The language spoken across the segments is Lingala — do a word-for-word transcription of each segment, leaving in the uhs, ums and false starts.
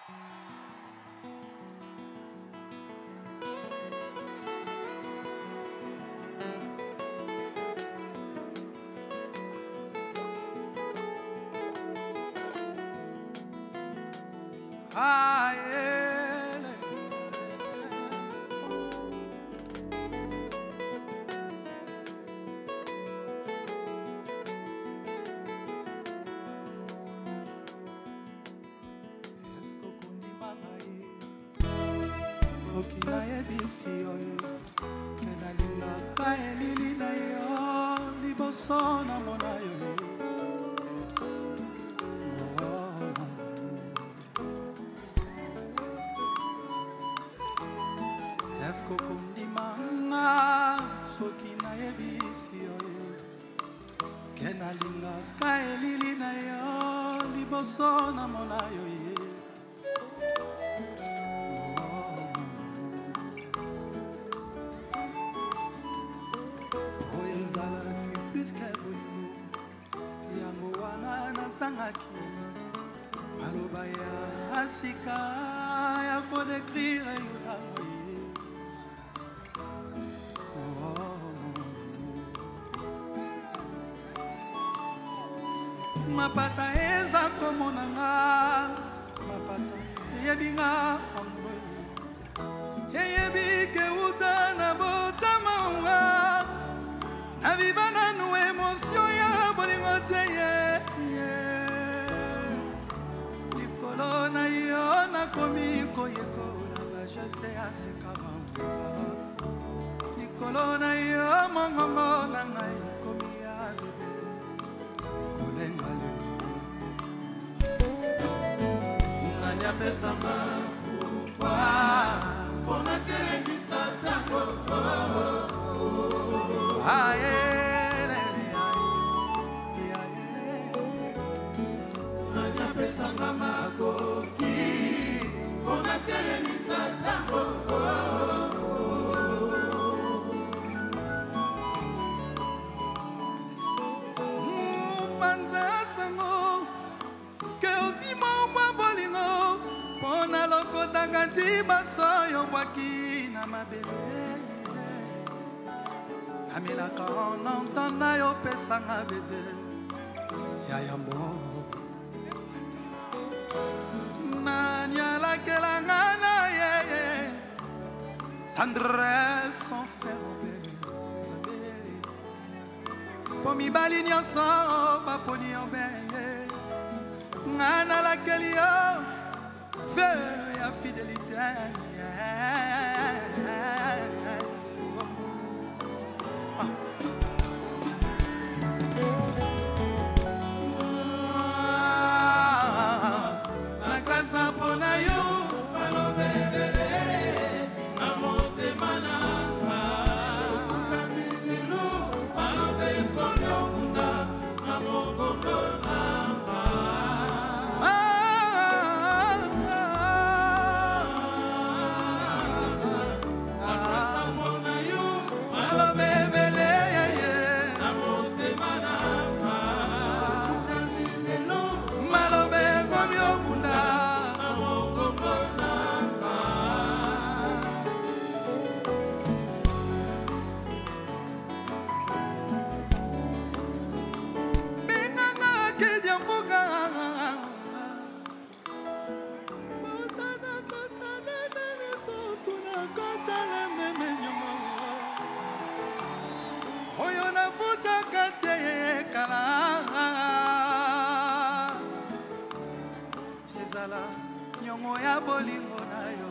soki nayebisi yo ke nalingaka elili na yo liboso namona yo eske okondimanga soki nayebisi yo ke nalingaka elili na yo liboso namona yo sangaki maloba ya asika ya kodécrire yolango mapata eza komonanga mapata eyebinga ongo eyebi keuta na botamanga na bibana nu emotio ya bolingo te ye na yo nakomi koyekola bageste ya sekabanga likolo na yo mongongo na ngai komi ya bebe kolenga lelo nani apesanga kufa mpona telemisa tango aye nani apesanga makoki mpona telemisa tango panza sango ke ozima mwa bolingo mpona lokotanga ti basoyo bwaki na mabele namelaka onantanda yo pesanga beze ya yambo nani alakelanga na ye tendresse sans faire po mibali nyonso baponi yo beye nga nalakeli yo feu ya fidélité nyongo ya bolingo na yo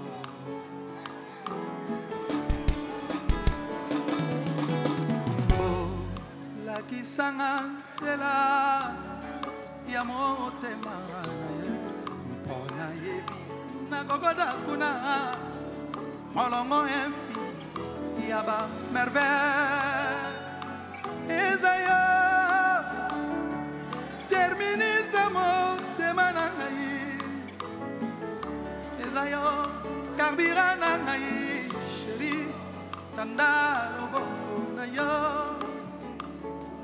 lakisanga nzela ya motema na ye mpona yebi nakokoda kuna molongo infini ya bamerveille eza yo terminisa motema na ngai yo carburant na ngai chéri tanda loboko na yo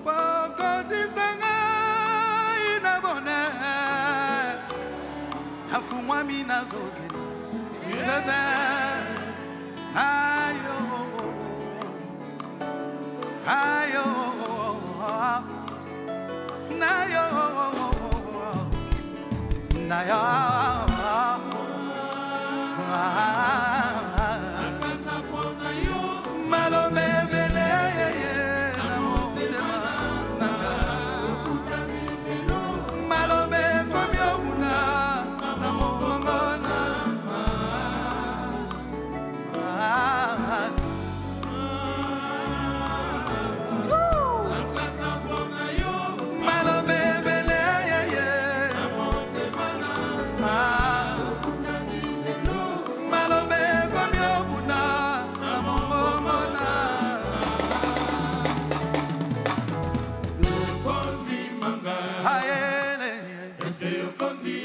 pokotisa ngai na bonheur afungwa mina zozela bebe ayo ayo nayo nayo malome bele malome komyo muna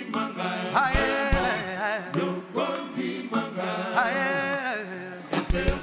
Ese